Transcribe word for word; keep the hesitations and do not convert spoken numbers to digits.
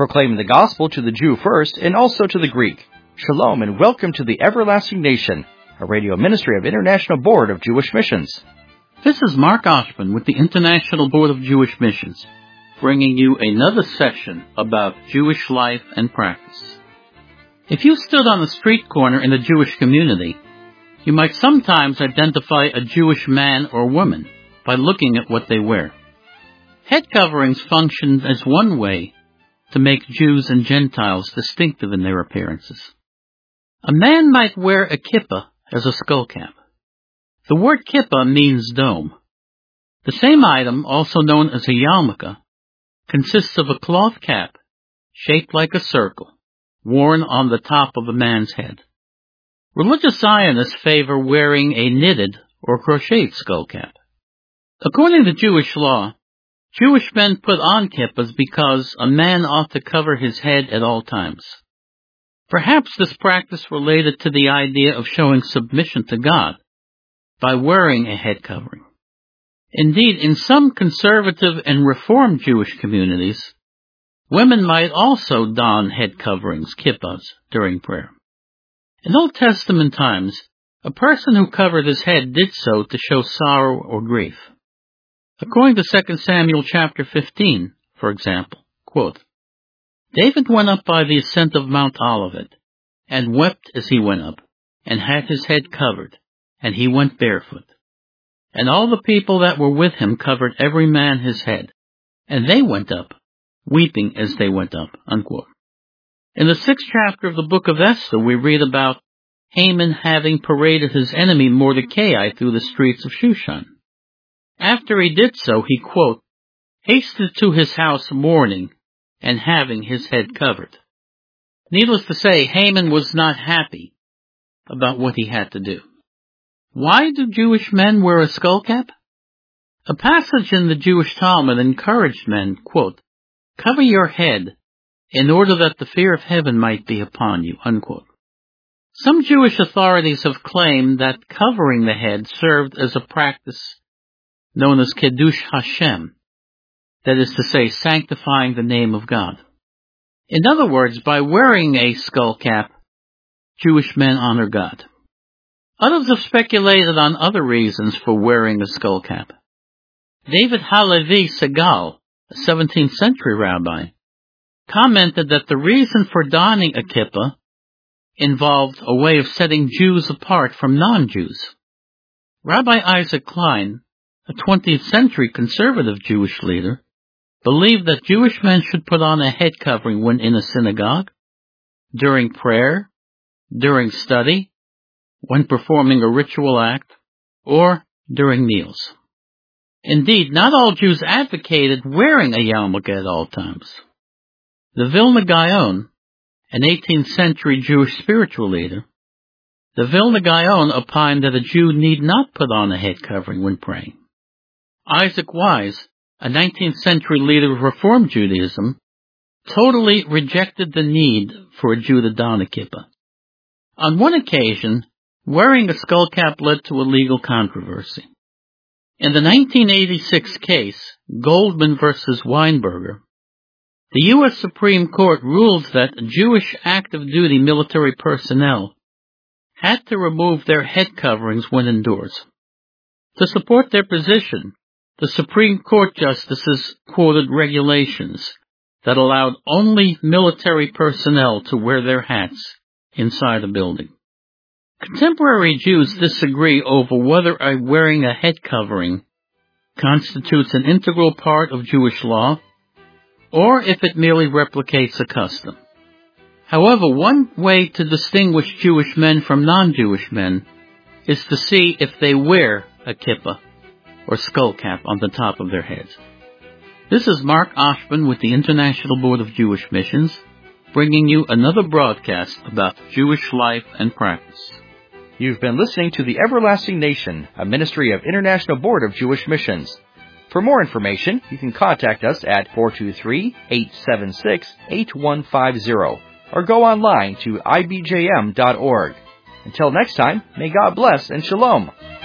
proclaiming the gospel to the Jew first and also to the Greek. Shalom and welcome to the Everlasting Nation, a radio ministry of International Board of Jewish Missions. This is Mark Oshman with the International Board of Jewish Missions, bringing you another session about Jewish life and practice. If you stood on a street corner in a Jewish community, you might sometimes identify a Jewish man or woman by looking at what they wear. Head coverings functioned as one way to make Jews and Gentiles distinctive in their appearances. A man might wear a kippah as a skull cap. The word kippah means dome. The same item, also known as a yarmulke, consists of a cloth cap shaped like a circle, worn on the top of a man's head. Religious Zionists favor wearing a knitted or crocheted skull cap. According to Jewish law, Jewish men put on kippahs because a man ought to cover his head at all times. Perhaps this practice related to the idea of showing submission to God by wearing a head covering. Indeed, in some conservative and reformed Jewish communities, women might also don head coverings, kippahs, during prayer. In Old Testament times, a person who covered his head did so to show sorrow or grief. According to Second Samuel chapter fifteen, for example, quote, David went up by the ascent of Mount Olivet, and wept as he went up, and had his head covered, and he went barefoot. And all the people that were with him covered every man his head, and they went up, weeping as they went up, unquote. In the sixth chapter of the book of Esther, we read about Haman having paraded his enemy Mordecai through the streets of Shushan. After he did so, he, quote, hasted to his house mourning and having his head covered. Needless to say, Haman was not happy about what he had to do. Why do Jewish men wear a skull cap? A passage in the Jewish Talmud encouraged men, quote, cover your head in order that the fear of heaven might be upon you, unquote. Some Jewish authorities have claimed that covering the head served as a practice known as Kiddush Hashem, that is to say, sanctifying the name of God. In other words, by wearing a skull cap, Jewish men honor God. Others have speculated on other reasons for wearing a skull cap. David Halevi Segal, a seventeenth century rabbi, commented that the reason for donning a kippah involved a way of setting Jews apart from non-Jews. Rabbi Isaac Klein, a twentieth century conservative Jewish leader, believed that Jewish men should put on a head covering when in a synagogue, during prayer, during study, when performing a ritual act, or during meals. Indeed, not all Jews advocated wearing a yarmulke at all times. The Vilna Gaon, an eighteenth century Jewish spiritual leader, the Vilna Gaon opined that a Jew need not put on a head covering when praying. Isaac Wise, a nineteenth century leader of Reform Judaism, totally rejected the need for a Jew to don a kippah. On one occasion, wearing a skull cap led to a legal controversy. In the nineteen eighty-six case, Goldman versus Weinberger, the U S Supreme Court ruled that Jewish active duty military personnel had to remove their head coverings when indoors. To support their position, the Supreme Court justices quoted regulations that allowed only military personnel to wear their hats inside a building. Contemporary Jews disagree over whether wearing a head covering constitutes an integral part of Jewish law or if it merely replicates a custom. However, one way to distinguish Jewish men from non-Jewish men is to see if they wear a kippah or skull cap on the top of their heads. This is Mark Oshman with the International Board of Jewish Missions, bringing you another broadcast about Jewish life and practice. You've been listening to the Everlasting Nation, a ministry of International Board of Jewish Missions. For more information, you can contact us at four two three, eight seven six, eight one five zero or go online to I B J M dot org. Until next time, may God bless and shalom.